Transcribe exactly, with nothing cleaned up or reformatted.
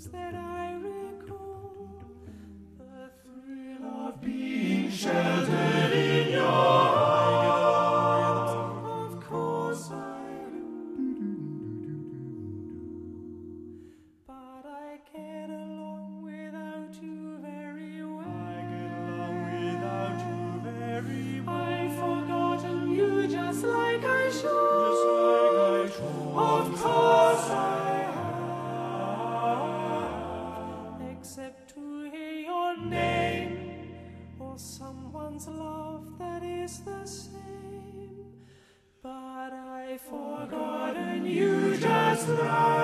times that I recall, the thrill of being sheltered in your arms. Of course I do, but I get along without you very well. I get along without you very well. I've forgotten you just like I should. Just like I should. Of course I have, except to hear your name or someone's love that is the same. But I've forgotten you just like